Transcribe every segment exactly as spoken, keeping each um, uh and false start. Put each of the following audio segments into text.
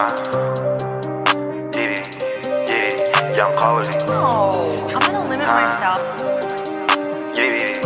Uh, get it, get it, young Cody. No, I'm gonna limit Uh, myself. Get it,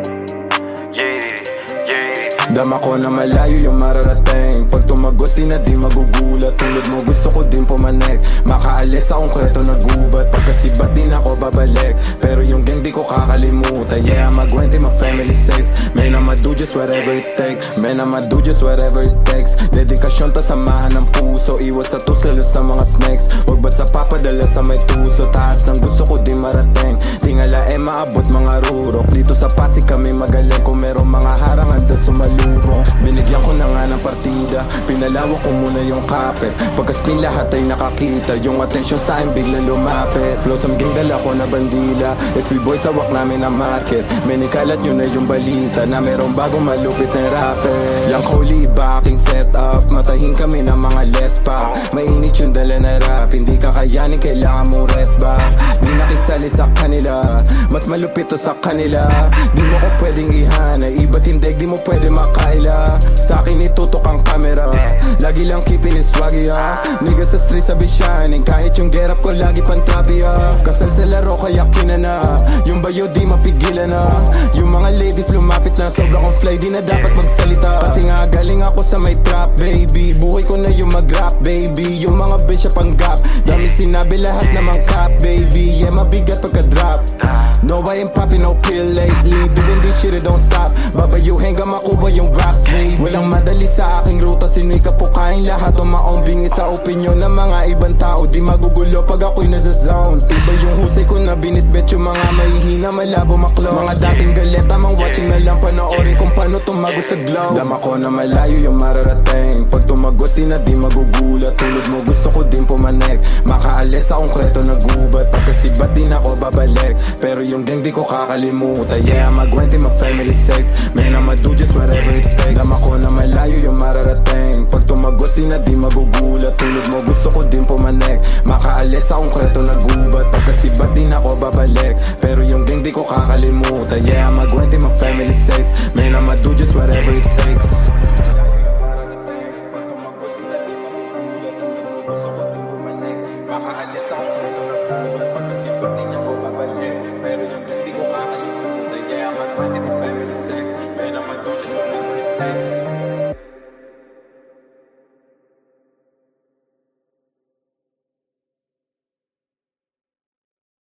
get it, get it. Dama ko na malayo yung mararating. Pag tumagos di na di magugulat. Tulad mo gusto ko din pumanek. Makaalis akong kreto na gubat. Pagkasibat din ako babalik. Pero yung gang di ko kakalimutan. Yeah, I'ma gwente, my family safe. Man, I'ma do just whatever it takes. Man, I'ma do just whatever it takes. Dedikasyon ta samahan ng puso. Iwas sa tus lalo sa mga snakes. Huwag basta papadala sa may tuso. Taas ng gusto ko din marating. Tingala eh maabot mga rurok. Dito sa Pasig kami magaling. Kung merong mga harangan doon sumalubong. Binigyan ko na nga ng partida. Pinalawak ko muna yung kapit. Pagka-spin lahat ay nakakita. Yung atensyon sa akin bigla lumapit. Blossom gang dala ko na bandila. S P boys hawak namin ang market. May nikalat nyo na yung balita na merong bagong malupit na rapper. Yang Holy iba aking setup. Matahin kami ng mga lespa. Mainit yung dala na rap. Hindi kakayanin kailangan mong rest back. Di nakisali sa kanila. Mas malupit to sa kanila. Di mo ko pwedeng ihana. Iba't tindig di mo pwede makaila. Sa akin itutok ang camera. Lagi lang keeping it swaggy ha. Nigga sa street sabi shining. Kahit yung get up ko lagi pantabi ha. Kasal sa laro kaya kinana. Yung bayo di mapigilan na. Yung mga ladies lumapit na. Sobra kong fly di na dapat magsalita. Kasi nga galing ako sa may trap baby. Buhay ko na yung mag-rap baby. Yung mga bitch sa panggap. Dami sinabi lahat namang cap baby. Yeah mabigat pagka-drop. No I ain't popping no pill lately. Doing this shit it don't stop. Babayo hanggang makuha yung rocks baby. Walang madali sa aking ruta. Sino'y kapukain lahat o maombing sa opinyon ng mga ibang tao. Di magugulo pag ako'y nasa zone. Iba yung husay ko na binitbit. Yung mga mahihina malabo maklong. Mga dating galit tamang watching na lang. Panoorin kung paano tumago sa glow. Dama ko na malayo yung mararating. Pag tumagos di na di magugulat. Tulad mo gusto ko din pumanek. Makaalis akong kreto na gubat. Pagkasibat din ako babalik. Pero yung gang di ko kakalimutan. Yeah I'ma gwente, my family safe. Man I'ma do just whatever it takes. Dama ko na malayo yung mararating. Pag tumagos di na di magugulat. Tulad mo gusto ko din pumanek. Makaalis akong kreto na gubat. Pagkasibat din ako babalik. Pero yung gang di ko kakalimutan. Yeah I'ma gwente